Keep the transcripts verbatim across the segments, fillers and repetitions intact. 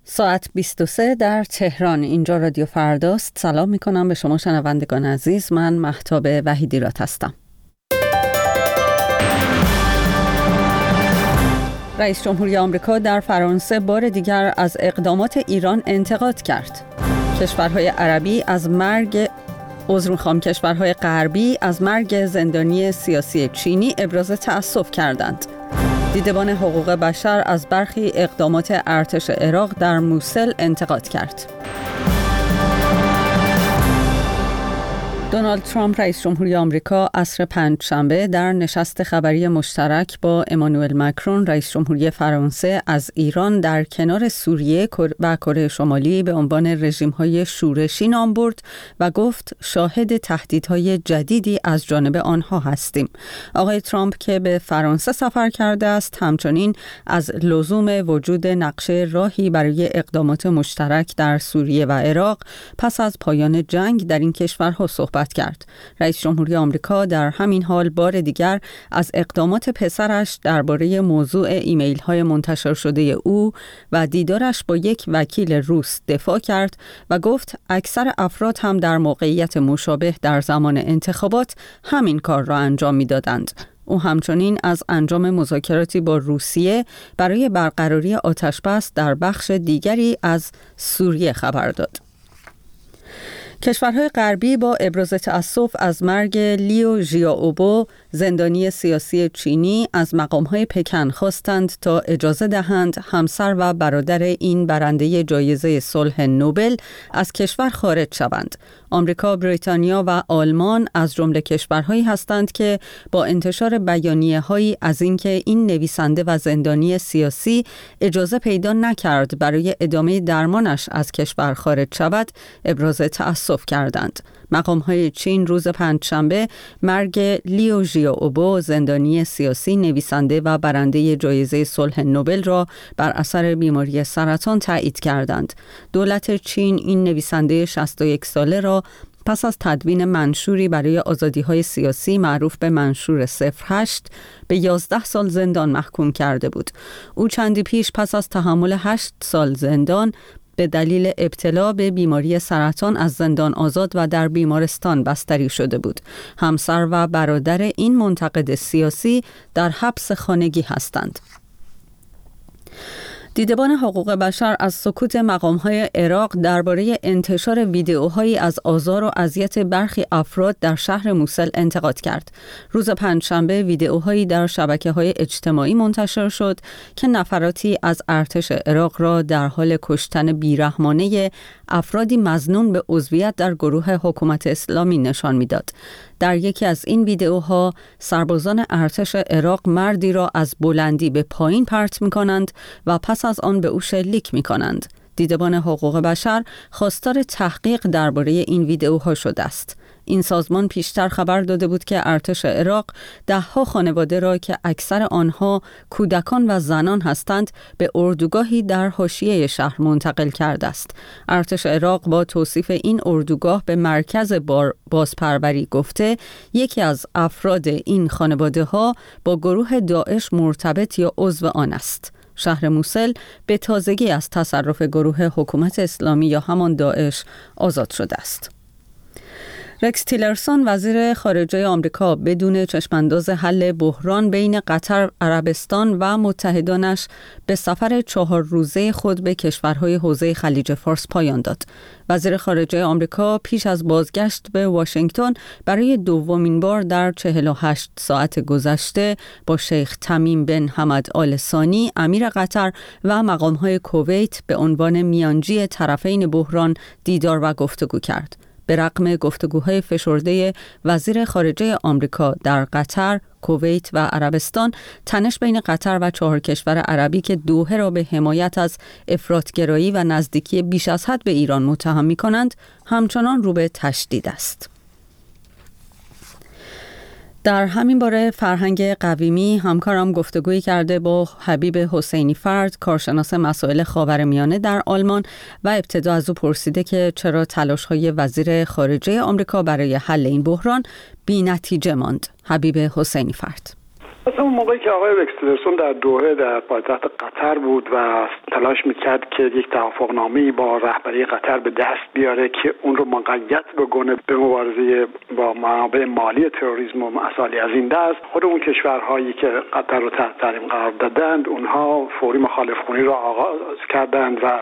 ساعت بیست و سه در تهران، اینجا رادیو فرداست. سلام میکنم به شما شنوندگان عزیز. من مهتاب وحیدیراد هستم. رئیس جمهوری آمریکا در فرانسه بار دیگر از اقدامات ایران انتقاد کرد. کشورهای عربی از مرگ عذر میخوام کشورهای غربی از مرگ زندانی سیاسی چینی ابراز تأسف کردند. دیدبان حقوق بشر از برخی اقدامات ارتش عراق در موسل انتقاد کرد. دونالد ترامپ رئیس جمهوری آمریکا عصر پنجشنبه در نشست خبری مشترک با امانوئل مکرون رئیس جمهوری فرانسه از ایران در کنار سوریه و کره شمالی به عنوان رژیم‌های شورشی نام برد و گفت شاهد تهدیدهای جدیدی از جانب آنها هستیم. آقای ترامپ که به فرانسه سفر کرده است همچنین از لزوم وجود نقشه راهی برای اقدامات مشترک در سوریه و عراق پس از پایان جنگ در این کشورها صحبت کرد. رئیس جمهوری آمریکا در همین حال بار دیگر از اقدامات پسرش درباره موضوع ایمیل های منتشر شده او و دیدارش با یک وکیل روس دفاع کرد و گفت اکثر افراد هم در موقعیت مشابه در زمان انتخابات همین کار را انجام می‌دادند. او همچنین از انجام مذاکراتی با روسیه برای برقراری آتشبس در بخش دیگری از سوریه خبر داد. کشورهای غربی با ابراز تأسف از مرگ لیو ژیائوبو زندانی سیاسی چینی از مقام‌های پکن خواستند تا اجازه دهند همسر و برادر این برنده جایزه صلح نوبل از کشور خارج شوند. آمریکا، بریتانیا و آلمان از جمله کشورهایی هستند که با انتشار بیانیه‌هایی از اینکه این نویسنده و زندانی سیاسی اجازه پیدا نکرد برای ادامه درمانش از کشور خارج شود، ابراز تأسف کردند. مقام‌های چین روز پنجشنبه مرگ لیو ژیائوبو زندانی سیاسی نویسنده و برنده جایزه صلح نوبل را بر اثر بیماری سرطان تایید کردند. دولت چین این نویسنده شصت و یک ساله را پس از تدوین منشوری برای آزادی‌های سیاسی معروف به منشور صفر هشت به یازده سال زندان محکوم کرده بود. او چندی پیش پس از تحمل هشت سال زندان به دلیل ابتلا به بیماری سرطان از زندان آزاد و در بیمارستان بستری شده بود. همسر و برادر این منتقد سیاسی در حبس خانگی هستند. دیدبان حقوق بشر از سکوت مقام‌های عراق درباره انتشار ویدئوهایی از آزار و اذیت برخی افراد در شهر موسل انتقاد کرد. روز پنجشنبه ویدئوهایی در شبکه‌های اجتماعی منتشر شد که نفراتی از ارتش عراق را در حال کشتن بیرحمانه افرادی مظنون به عضویت در گروه حکومت اسلامی نشان می‌داد. در یکی از این ویدئوها سربازان ارتش عراق مردی را از بلندی به پایین پرت می‌کنند و پس از آن به او شلیک می‌کنند. دیدبان حقوق بشر خواستار تحقیق درباره این ویدئوها شده است. این سازمان پیشتر خبر داده بود که ارتش عراق ده‌ها خانواده را که اکثر آنها کودکان و زنان هستند به اردوگاهی در حاشیه شهر منتقل کرده است. ارتش عراق با توصیف این اردوگاه به مرکز بازپروری گفته یکی از افراد این خانواده‌ها با گروه داعش مرتبط یا عضو آن است. شهر موسل به تازگی از تصرف گروه حکومت اسلامی یا همان داعش آزاد شده است. رکس تیلرسون وزیر خارجه آمریکا بدون چشمانداز حل بحران بین قطر، عربستان و متحدانش به سفر چهار روزه خود به کشورهای حوزه خلیج فارس پایان داد. وزیر خارجه آمریکا پیش از بازگشت به واشنگتن برای دومین بار در چهل و هشت ساعت گذشته با شیخ تمیم بن حمد آل ثانی امیر قطر و مقام‌های کویت به عنوان میانجی طرفین بحران دیدار و گفتگو کرد. به رغم گفتگوهای فشرده وزیر خارجه آمریکا در قطر، کویت و عربستان، تنش بین قطر و چهار کشور عربی که دوحه را به حمایت از افراط‌گرایی و نزدیکی بیش از حد به ایران متهم می‌کنند، همچنان رو به تشدید است. در همین باره فرهنگ قویمی همکارم گفتگویی کرده با حبیب حسینی فرد، کارشناس مسائل خاورمیانه در آلمان و ابتدا از او پرسیده که چرا تلاش‌های وزیر خارجه آمریکا برای حل این بحران بی‌نتیجه ماند. حبیب حسینی فرد: از اون موقعی که آقای رکس تیلرسون در دوحه در پایتخت قطر بود و تلاش میکرد که یک توافقنامه‌ای با رهبری قطر به دست بیاره که اون رو مقید بکنه به مبارزه با منابع مالی تروریسم و مسائلی از این دست، خود اون کشورهایی که قطر رو تحت تحریم قرار دادند اونها فوری مخالف خونی را آغاز کردند و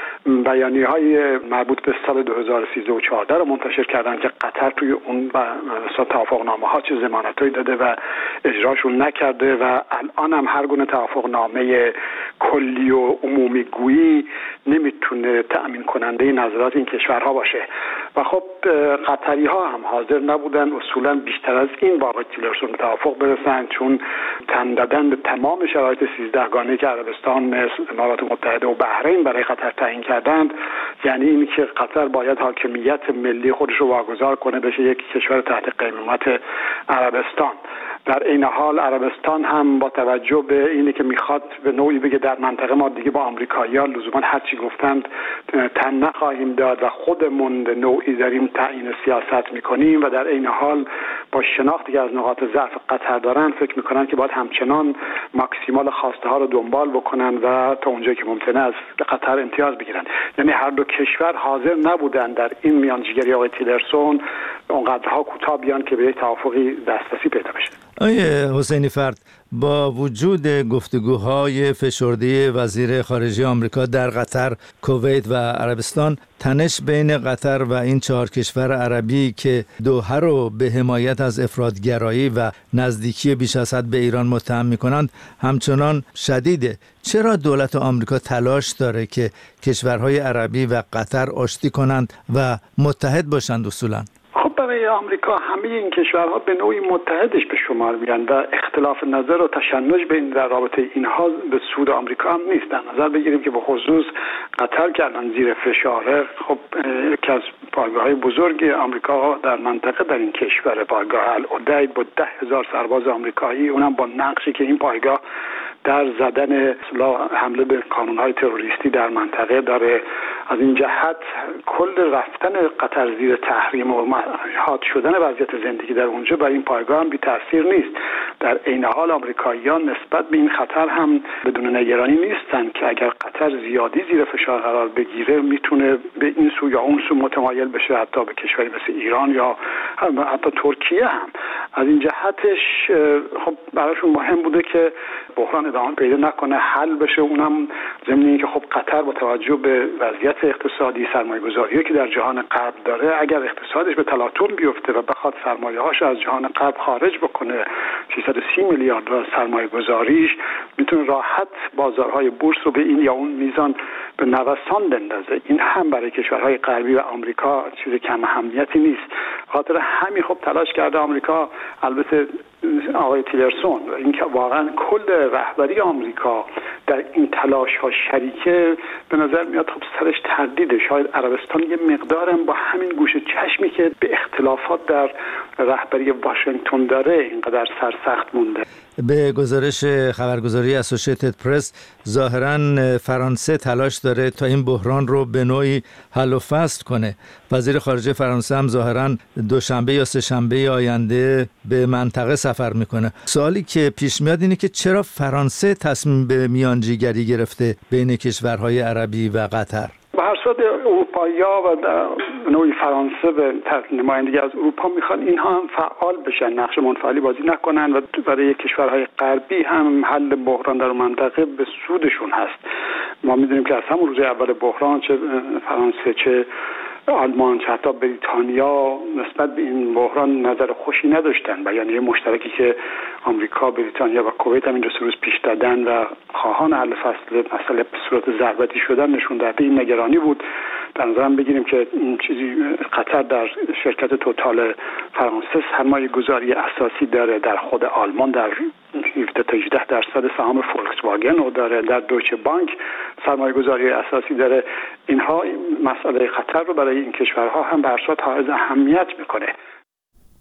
بیانیه‌های مربوط به سال دو هزار و سیزده و چهارده رو منتشر کردن که قطر توی اون توافقنامه‌ها چه ضمانتایی داده و اجراشون نکرده و الان هم هر گونه توافقنامه کلی و عمومی گویی نمیتونه تأمین کننده نظرات این کشورها باشه و خب قطری‌ها هم حاضر نبودن اصولاً بیشتر از این با آقای تیلرسون به توافق برسن، چون تن دادن به تمام شرایط سیزدهگانه که عربستان، مصر، امارات متحده و بحرین برای قطر تعیین کردند، یعنی این که قطر باید حاکمیت ملی خودش رو واگذار کنه بشه یک کشور تحت قیمومت عربستان. در این حال عربستان هم با توجه به اینی که میخواد به نوعی بگه در منطقه ما دیگه با آمریکایی‌ها لزوما هر چی گفتند تن نخواهیم داد و خودمون به نوعی داریم تعیین سیاست میکنیم و در این حال با شناختی که از نقاط ضعف قطر دارن فکر میکنن که باید همچنان ماکسیمال خواسته ها رو دنبال بکنن و تا اونجایی که ممکنه از قطر امتیاز بگیرن. یعنی هر دو کشور حاضر نبودن در این میانجیگری آقای تیلرسون اونقدرها کوتاه بیان که به یک توافقی دسترسی پیدا بشه. آیه حسینی فرد، با وجود گفتگوهای فشرده وزیر خارجه آمریکا در قطر، کویت و عربستان، تنش بین قطر و این چهار کشور عربی که دوحه رو به حمایت از افراطگرایی و نزدیکی بیش از حد به ایران متهم می‌کنند همچنان شدیده. چرا دولت آمریکا تلاش داره که کشورهای عربی و قطر آشتی کنند و متحد باشند اصولاً؟ برای آمریکا همه این کشورها به نوعی متحدش به شمار میان و اختلاف نظر و تشنج بین در رابطه اینها به سود آمریکا هم نیست. در نظر بگیریم که به خصوص قطر که الان زیر فشاره، خب یکی از پایگاه‌های بزرگ آمریکا در منطقه در این کشور، پایگاه العدید با ده هزار سرباز آمریکایی، اونم با نقشی که این پایگاه در زدن حمله به کانون‌های تروریستی در منطقه داره. از این جهت کل رفتن قطر زیر تحریم و حاد شدن وضعیت زندگی در اونجا برای این پایگاه هم بی تاثیر نیست. در عین حال آمریکاییان نسبت به این خطر هم بدون نگرانی نیستن که اگر قطر زیادی زیر فشار قرار بگیره میتونه به این سو یا اون سو متمایل بشه، حتی به کشوری مثل ایران یا حتی ترکیه هم. از این جهتش خب براشون مهم بوده که بحران ادامه پیدا نکنه، حل بشه. اونم ضمن اینکه خب قطر با توجه به وضعیت اقتصادی، سرمایه‌گذاری که در جهان غرب داره، اگر اقتصادش به تلاطم بیفته و بخواد سرمایه‌هاش از جهان غرب خارج بکنه، سیصد و سی میلیارد دلار سرمایه‌گذاریش، میتونه راحت بازارهای بورس رو به این یا اون میزان به نوسان بندازه. این هم برای کشورهای غربی و آمریکا چیز کم اهمیتی نیست. خاطر همین خب تلاش کرده آمریکا، البته آقای تیلرسون، اینکه واقعا کل رهبری آمریکا در این تلاش ها شریکه، به نظر میاد خب سرش تردیده. شاید عربستان یه مقدارم با همین گوشه چشمی که به اختلافات در رهبری واشنگتن داره اینقدر سرسخت مونده. به گزارش خبرگزاری اسوسییتد پرس، ظاهراً فرانسه تلاش داره تا این بحران رو به نوعی حل و فصل کنه. وزیر خارجه فرانسه هم ظاهراً دوشنبه یا سه شنبه آینده به منطقه سفر میکنه. سوالی که پیش میاد اینه که چرا فرانسه تصمیم به میانجیگری گرفته بین کشورهای عربی و قطر؟ به هر صورت اروپایی‌ها و نوعی فرانسه به نمایندگی از اروپا میخوان اینها هم فعال بشن، نقش منفعلی بازی نکنن و برای کشورهای غربی هم حل بحران در منطقه به سودشون هست. ما میدونیم که از همون روز اول بحران چه فرانسه چه آلمان چه حتی بریتانیا نسبت به این بحران نظر خوشی نداشتن. بیانیه مشترکی که آمریکا، بریتانیا و کویت هم این دو سه روز پیش دادن و خواهان حل فصل مسئله به صورت ضربتی شدن نشون داده این نگرانی بود. در نظرم بگیریم که این چیزی قطر در شرکت توتال فرانسه سرمایه گذاری اساسی داره، در خود آلمان در هفده تا هجده درصد سهام فولکس واگن رو داره، در دویچه بانک سرمایه گذاری اساسی داره. اینها مسئله خطر رو برای این کشورها هم به هر صورت حائز اهمیت میکنه.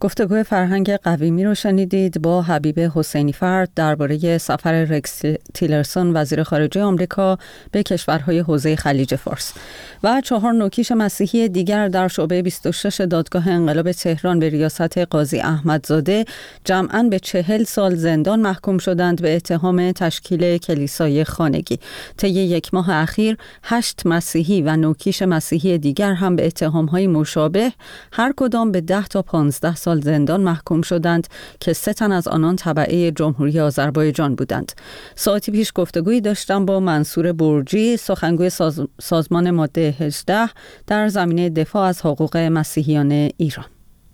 گفتگوی فرهنگ قویمی رو شنیدید با حبیب حسینی فرد درباره سفر رکس تیلرسون وزیر خارجه آمریکا به کشورهای حوزه خلیج فارس. و چهار نوکیش مسیحی دیگر در شعبه بیست و شش دادگاه انقلاب تهران به ریاست قاضی احمدزاده جمعاً به چهل سال زندان محکوم شدند به اتهام تشکیل کلیسای خانگی. طی یک ماه اخیر هشت مسیحی و نوکیش مسیحی دیگر هم به اتهام‌های مشابه هر کدام به ده تا پانزده سال زندان محکوم شدند که سه تن از آنان تبعه جمهوری آذربایجان بودند. ساعتی پیش گفتگویی داشتم با منصور برجی، سخنگوی ساز... سازمان ماده هجده در زمینه دفاع از حقوق مسیحیان ایران.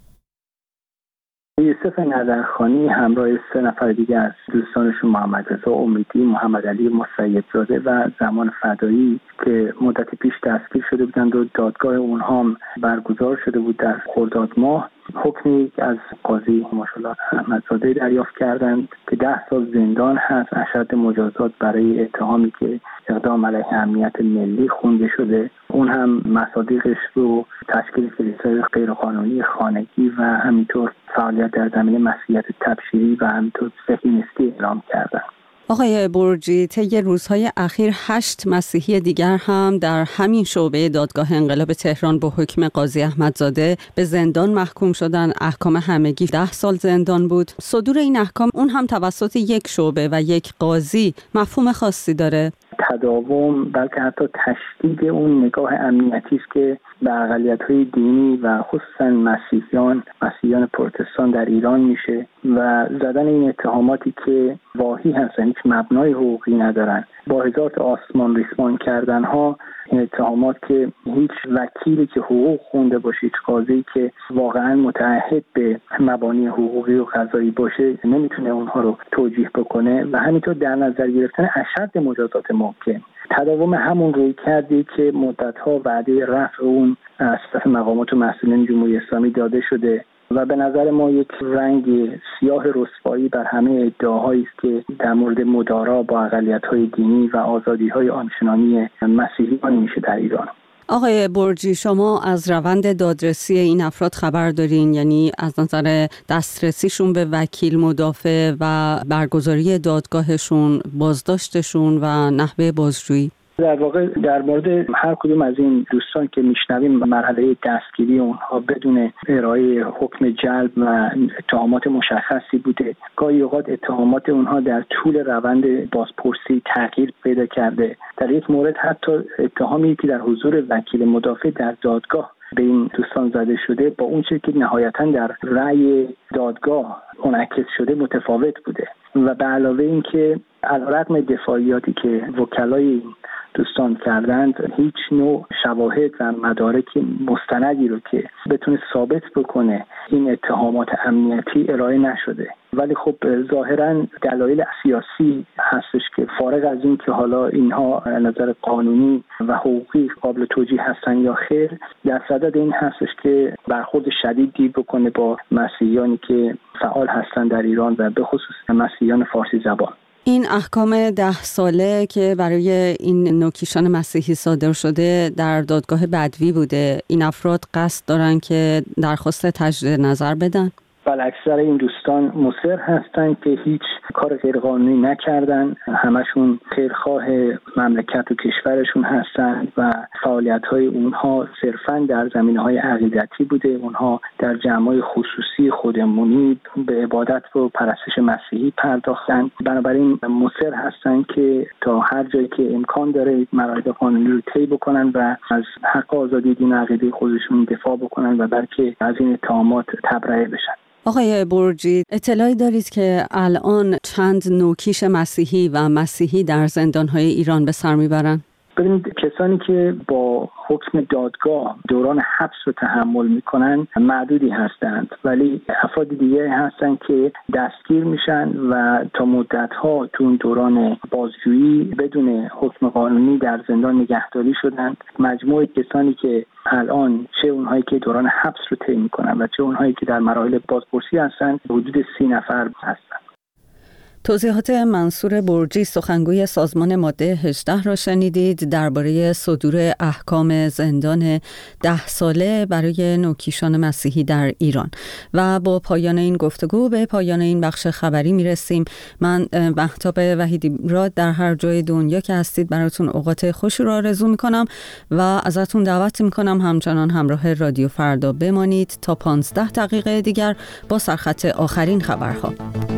یوسف نظرخانی همراه سه نفر دیگه از دوستانشون محمد رضا امیدی، محمد علی مسیدزاده و زمان فدایی که مدت پیش دستگیر شده بودند و دادگاه اونها هم برگزار شده بود در خرداد ماه، حکمی از قاضی ماشاءالله احمدزاده دریافت کردند که ده سال زندان هست، اشد مجازات برای اتهامی که اقدام علیه امنیت ملی خونده شده. اون هم مصادیقش رو تشکیل کلیسای غیرقانونی خانگی و همینطور فعالیت در زمینه مسیحیت تبشیری و همینطور صهیونیستی اعلام کردند. آقای برجی، طی روزهای اخیر هشت مسیحی دیگر هم در همین شعبه دادگاه انقلاب تهران با حکم قاضی احمدزاده به زندان محکوم شدن. احکام همگی ده سال زندان بود. صدور این احکام اون هم توسط یک شعبه و یک قاضی مفهوم خاصی داره؟ تداوم بلکه حتی تشدید اون نگاه امنیتی است که به اقلیت‌های دینی و خصوصا مسیحیان مسیحیان پروتستان در ایران میشه و زدن این اتهاماتی که واهی هستن، هیچ مبنای حقوقی ندارن، با هزار تا آسمان ریسمان کردن ها. این اتهامات که هیچ وکیلی که حقوق خونده باشه، هیچ قاضی که واقعا متعهد به مبانی حقوقی و قضایی باشه نمیتونه اونها رو توجیه بکنه و همینطور در نظر گرفتن اشد مجازات ممکن. تداوم همون روی کردی که مدت‌ها وعده رفع اون از طرف مقامات و مسئولین جمهوری اسلامی داده شده و به نظر ما یک رنگ سیاه رسوایی بر همه ادعاهایی است که در مورد مدارا با اقلیت‌های دینی و آزادی‌های آنچنانی مسیحیان میشه در ایران. آقای برجی، شما از روند دادرسی این افراد خبر دارین؟ یعنی از نظر دسترسیشون به وکیل مدافع و برگزاری دادگاهشون، بازداشتشون و نحوه بازجویی؟ در واقع در مورد هر کدوم از این دوستان که میشنویم مرحله دستگیری اونها بدون ارائه حکم جلب و اتهامات مشخصی بوده. گاهی اوقات اتهامات اونها در طول روند بازپرسی تغییر پیدا کرده. در یک مورد حتی اتهامی که در حضور وکیل مدافع در دادگاه به این دوستان زده شده با اون چیزی که نهایتاً در رأی دادگاه منعکس شده متفاوت بوده و به علاوه این که علیرغم دفاعیاتی که وکلای دوستان کردند هیچ نوع شواهد و مدارک مستندی رو که بتونه ثابت بکنه این اتهامات امنیتی ارائه نشده. ولی خب ظاهراً دلایل سیاسی هستش که فارغ از این که حالا اینها از نظر قانونی و حقوقی قابل توجیه هستن یا خیر، در صدد این هستش که برخورد شدیدی بکنه با مسیحیانی که فعال هستن در ایران و به خصوص مسیحیان فارسی زبان. این احکام ده ساله که برای این نوکیشان مسیحی صادر شده در دادگاه بدوی بوده، این افراد قصد دارن که درخواست تجدید نظر بدن؟ بله، اکثر این دوستان مصر هستند که هیچ کار غیرقانونی نکردن، همشون خیرخواه مملکت و کشورشون هستند و فعالیت‌های اونها صرفاً در زمینه‌های عقیدتی بوده. اونها در جمع‌های خصوصی خودمونی به عبادت و پرستش مسیحی پرداختن. بنابراین مصر هستند که تا هر جایی که امکان داره مراحل قانونی رو طی بکنن و از حق آزادی دین و عقیده خودشون دفاع بکنن و بلکه از این اتهامات تبرئه بشن. آقای برجی، اطلاعی دارید که الان چند نوکیش مسیحی و مسیحی در زندان‌های ایران به سر میبرن؟ ببینید، کسانی که با حکم دادگاه دوران حبس رو تحمل میکنن معدودی هستند، ولی افراد دیگه هستند که دستگیر میشن و تا مدت‌ها تو دوران بازجویی بدون حکم قانونی در زندان نگهداری شدند. مجموع کسانی که الان چه اونهایی که دوران حبس رو طی میکنن و چه اونهایی که در مراحل بازپرسی هستند حدود سی نفر هستند. توضیحات منصور برجی سخنگوی سازمان ماده هجده را شنیدید درباره صدور احکام زندان ده ساله برای نوکیشان مسیحی در ایران. و با پایان این گفتگو به پایان این بخش خبری میرسیم. من مهتاب وحیدی را در هر جای دنیا که هستید براتون اوقات خوشی را آرزو میکنم و ازتون دعوت میکنم همچنان همراه رادیو فردا بمانید تا پانزده دقیقه دیگر با سرخط آخرین خبرها.